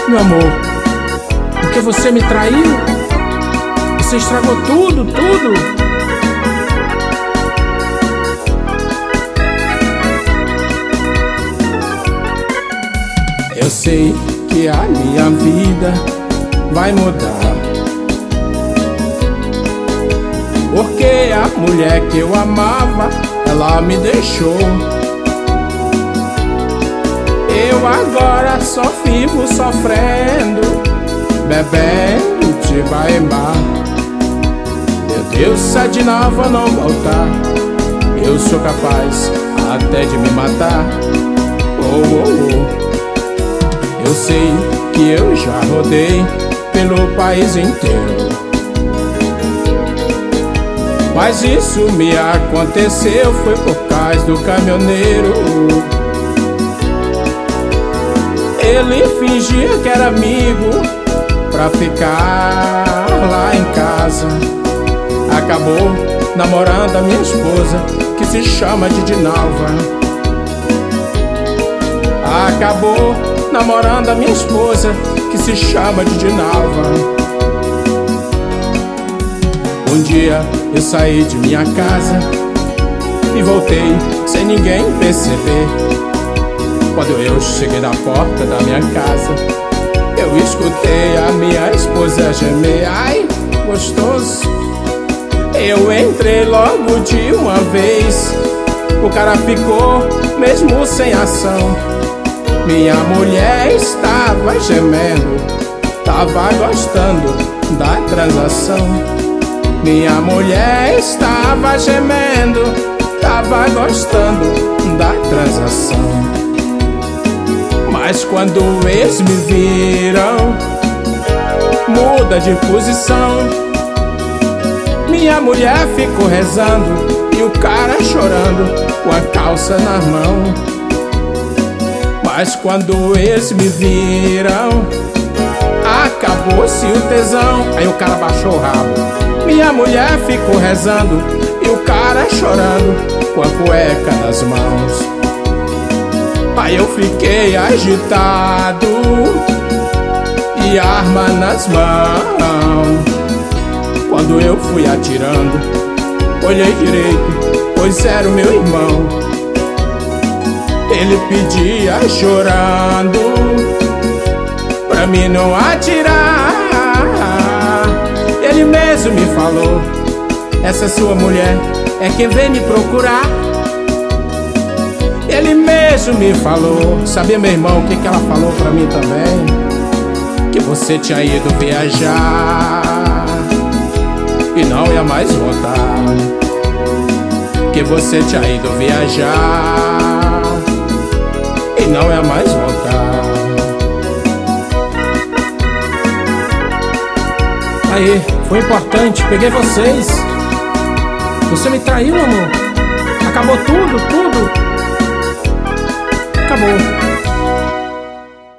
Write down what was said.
Meu amor, porque você me traiu, você estragou tudo, tudo. Eu sei que a minha vida vai mudar, porque a mulher que eu amava, ela me deixou. Eu agora só vivo sofrendo, bebendo de baembar. Meu Deus, se de novo não voltar, eu sou capaz até de me matar. Oh, oh, oh. Eu sei que eu já rodei pelo país inteiro, mas isso me aconteceu foi por causa do caminhoneiro. Ele fingia que era amigo pra ficar lá em casa. Acabou namorando a minha esposa, que se chama de Dinalva. Acabou namorando a minha esposa, que se chama de Dinalva. Um dia eu saí de minha casa e voltei sem ninguém perceber. Quando eu cheguei na porta da minha casa, eu escutei a minha esposa gemer. Ai, gostoso. Eu entrei logo de uma vez, o cara ficou mesmo sem ação. Minha mulher estava gemendo, tava gostando da transação. Minha mulher estava gemendo, tava gostando da transação. Mas quando eles me viram, muda de posição. Minha mulher ficou rezando e o cara chorando com a calça na mão. Mas quando eles me viram, acabou-se o tesão. Aí o cara baixou o rabo. Minha mulher ficou rezando e o cara chorando com a cueca nas mãos. Aí eu fiquei agitado e arma nas mãos. Quando eu fui atirando, olhei direito, pois era o meu irmão. Ele pedia chorando pra mim não atirar. Ele mesmo me falou: essa sua mulher é quem vem me procurar. Ele mesmo me falou. Sabia, meu irmão, o que ela falou pra mim também? Que você tinha ido viajar e não ia mais voltar. Que você tinha ido viajar e não ia mais voltar. Aí, foi importante, peguei vocês. Você me traiu, amor. Acabou tudo, tudo. Acabou.